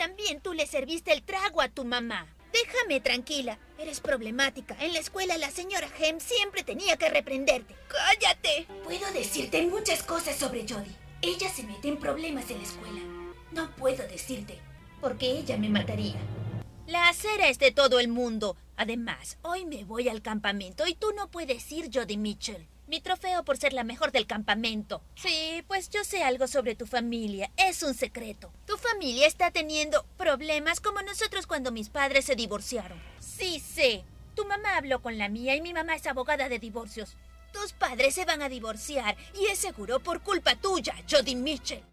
también tú le serviste el trago a tu mamá. Déjame tranquila. Eres problemática. En la escuela la señora Hem siempre tenía que reprenderte. ¡Cállate! Puedo decirte muchas cosas sobre Jody. Ella se mete en problemas en la escuela. No puedo decirte, porque ella me mataría. La acera es de todo el mundo. Además, hoy me voy al campamento y tú no puedes ir, Jody Mitchell. Mi trofeo por ser la mejor del campamento. Sí, pues yo sé algo sobre tu familia. Es un secreto. Tu familia está teniendo problemas como nosotros cuando mis padres se divorciaron. Sí sé. Tu mamá habló con la mía y mi mamá es abogada de divorcios. Tus padres se van a divorciar y es seguro por culpa tuya, Jody Mitchell.